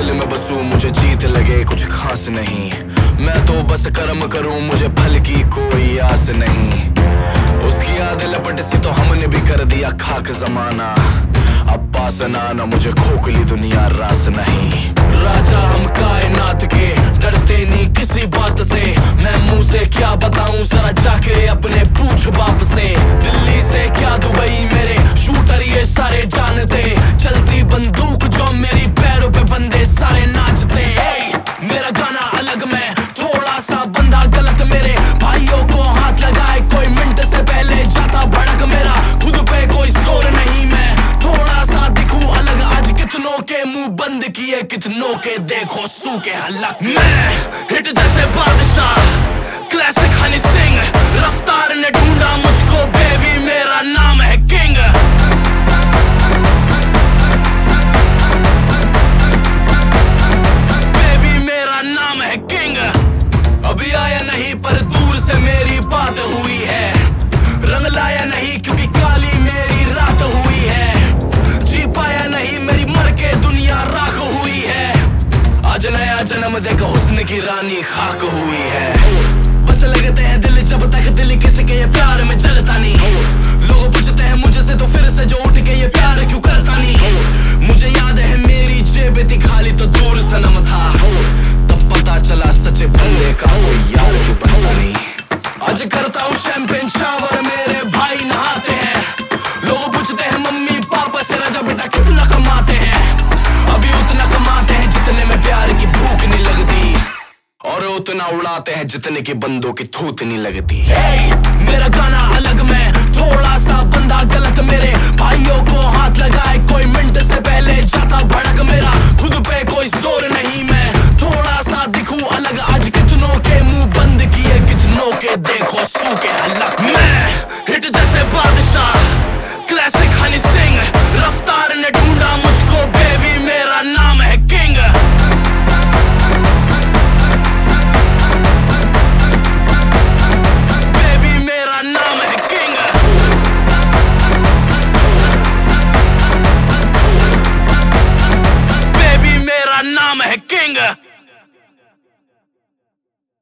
दिल में बसूं, मुझे जीत लगे कुछ खास नहीं। मैं तो बस कर्म करूं, मुझे फल की कोई आस नहीं। उसकी याद लपट सी तो हमने भी कर दिया खाक जमाना। अब पास ना मुझे खोखली दुनिया रास नहीं। राजा हम कायनात के, डरते नहीं किसी बात से। मैं मुंह से क्या बताऊं, जरा जाके अपने पूछ बाप से। दिल्ली से क्या दुबई, मेरे शूटर ये सारे जानते। चलती बंदूक जो मेरी पैरों पे बंदे सारे नाचते। मेरा गाना अलग, मैं थोड़ा सा बंदा गलत। मेरे भाइयों को हाथ लगाए कोई मिनट से पहले जाता भड़क। मेरा खुद पे कोई जोर नहीं, मैं थोड़ा सा दिखूं अलग। आज कितनों के मुंह बंद किए, कितनों के देखो सू के हलक। मैं हिट जैसे बादशाह, क्लासिक हनी सिंह। रफ्तार ने ढूंढा मुझको, बेबी मेरा नाम है किंग। बेबी मेरा नाम है किंग। अभी आया नहीं पर दूर से मेरी बात हुई है। रंग लाया नहीं क्योंकि काली मेरी रात हुई है। जी पाया नहीं मेरी मर के दुनिया राख हुई है। आज नया जन्म देखो हुस्न की रानी खाक हुई है। बस लगते हैं दिल जब तक दिल किसी के ये प्यार में जलता नहीं। लोग पूछते हैं मुझे से तो फिर से जो उठ के ये प्यार क्यों करता नहीं। मुझे याद है मेरी जेब थी खाली तो दूर सनम था। तब पता चला सच्चे बंदे का कोई यार क्यों बनता नहीं। आज करता हूँ शैंपेन शावर, मेरे भाई नहाते हैं। लोग पूछते हैं मम्मी पापा से, राजा बेटा कितना कमाते हैं। अभी उतना कमाते हैं जितने में प्यार की भूख नहीं लगती, और उतना उड़ाते हैं जितने की बंदों की थूत नहीं लगती। मेरा गाना अलग, मैं थोड़ा सा बंदा गलत।